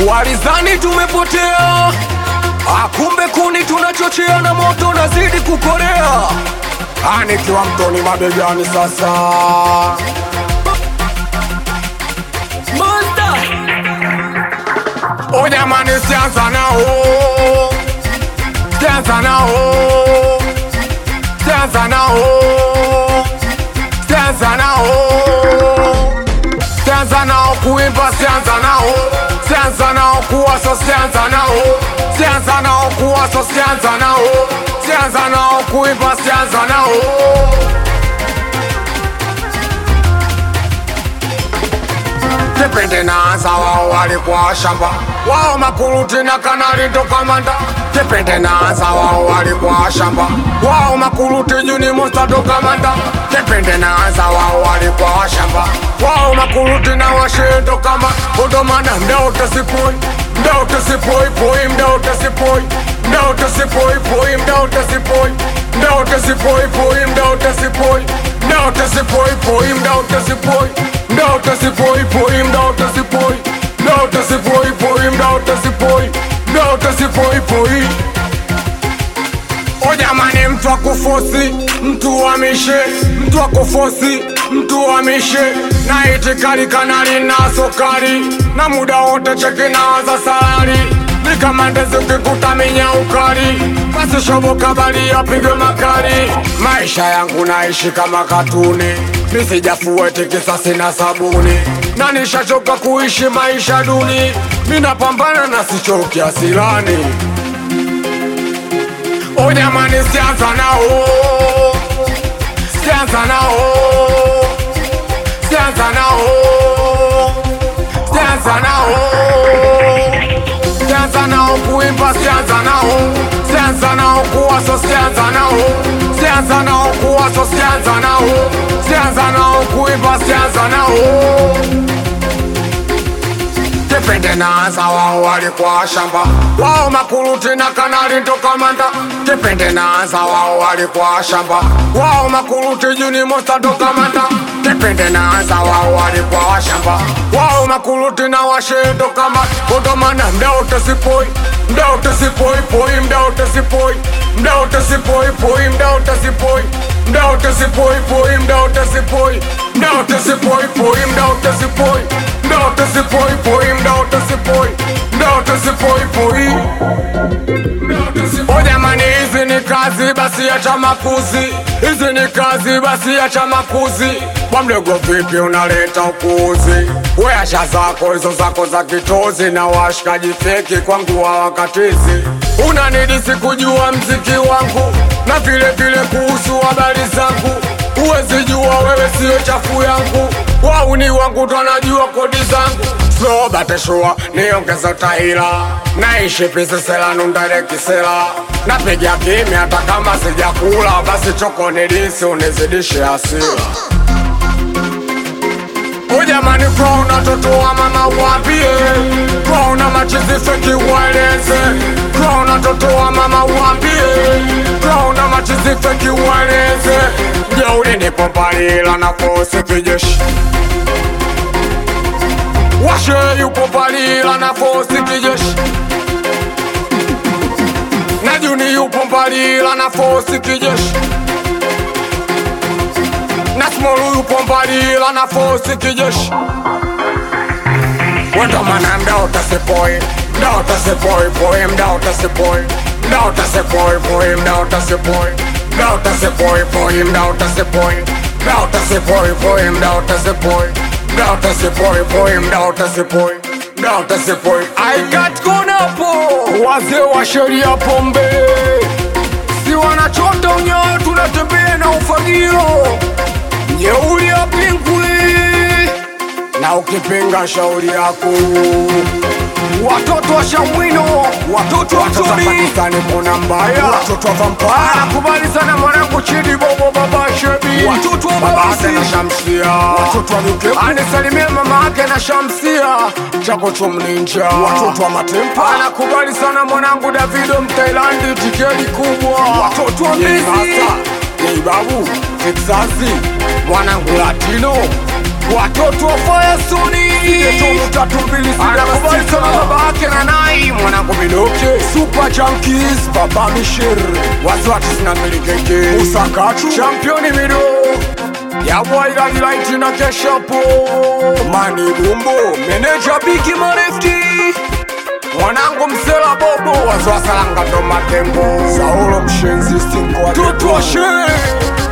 Walizani tumepotea, kumbe kuni tunachochea na moto nazidi kukorea. Nikiwa mtoni mabegani sasa. Monster. Oh jamani, sianza nao, sianza nao, sianza nao, sianza nao, sianza nao kuimba, sianza nao, sianza nao kuwasa, sianza nao, sianza nao kuwasa, sianza nao, sianza nao kuimba, sianza nao. Kipindi naanza wao walikuwa shamba, wao makuruti na kanali ndo kamanda. Kipindi naanza wao walikuwa shamba, wao makuruti juni monster ndo kamanda. Kipindi naanza wao walikuwa shamba, wao makuruti na washe ndo kama udomana. Mdao tasipoi, mdao tasipoi, poi mdao tasipoi, mdao tasipoi, poi mdao tasipoi, mdao tasipoi, poi mdao tasipoi, mdao tasipoi, poi mdao tasipoi, mdao tasipoi, poi mdao tasipoi, mdao tasipoi, poi mdao tasipoi, mdao tasipoi, poi. O jamani, mtu akufosi, mtu wa mishe, mtu akufosi, mtu wa mishe. Na itikali kanali na sokari, na muda wote cheki nawaza salari. Nikamandezi ukikuta minya ukari, basi shoboka bali apige makari. Maisha yangu naishi kama katuni, nisijafue tikisa sina sabuni. Na nishachoka kuishi maisha duni, minapambana na sichoki asilani. O jamani, sianza nao, sianza nao, sianza nao, sianza nao, sianza nao kuimba, sianza nao, sianza nao kuwasa, sianza nao, sianza nao kuwasa, sianza nao, sianza nao kuimba, sianza nao. Kipindi naanza wao walikuwa shamba, wao makuruti na kanali ndo kamanda. Kipindi naanza wao walikuwa shamba, wao makuruti juni monster ndo kamanda. Kipindi naanza wao walikuwa shamba, wao makuruti na washe ndo kama udomana. Mdao tasipoi, mdao tasipoi, poi mdao tasipoi, mdao tasipoi, poi mdao tasipoi, mdao tasipoi, poi mdao tasipoi, mdao tasipoi, poi mdao tasipoi, mdao tasipoi, poi mdao tasipoi, mdao tasipoi, poi. O jamani, hizi ni kazi basi acha makuzi, hizi ni kazi basi acha makuzi. Kwa mdogo vipi unaleta upuuzi, we asha zako hizo zako za kitozi. Na washikaji feki kwangu hawakatizi, unanidisi kujua mziki wangu na vile vile kuhusu habari zangu. Uwezi jua wewe siyo chafu yangu, wauni wangu twanajua kodi zangu. Slow but sure, niongeza utaila, naishi pisi sela nundare kisela. Napigia kimya hata kama sijakula, basi choko nilisi unizidishe hasira. Ujamani, kwa una toto wa mama wapie, kwa una machizi feki uwaeleze. Kwa una toto wa mama wapie, kwa una machizi feki uwaeleze. Jeuri nipo palila na fosi kijeshi, washe yupo palila na fosi kijeshi, na juni yupo palila na fosi kijeshi, na smolu yupo palila na fosi kijeshi. Wendo mana mdao tasipoi, mdao tasipoi, poi mdao tasipoi, mdao tasipoi, poi mdao tasipoi, mdao tasipoi, poi mdao tasipoi, mdao tasipoi, poi mdao tasipoi, mdao tasipoi, poi mdao tasipoi, mdao tasipoi. I got konapo, wazee wa sheria pombe, si wanachota unyayo, tunatembea na ufagio. Jeuri ya pingwi, na ukipinga shauri yako. Watoto wa Shamwino, watoto wa Tori, Pakistani kuna mbaya, watoto wa Vampire. Nakubali sana mwanangu Chidi Bobo baba Shebi, watoto wa Babasi na Shamsia, watoto wa Lukepo. Anisalimia mama yake na Shamsia, chako chumninja, watoto wa Matempa. Nakubali sana mwanangu Davido Mtailandi, tikeli kubwa, watoto wa Mbezi, Babu, Texasi, mwanangu Latino, watoto wa Firestone Geto tatu mbili anakubali sana baba yake na nai mwanangu Bidoke Super Junkies Baba Mishir Wazwati sinambili keke Usakachu Championi Mido ya boy gali light na kesha po Mani Bumbo Manager Biki Marefti mwanangu Msela Bobo Wazwa salanga ndo matembo Saulo mshenzi stinko wa Tutu wa shenzi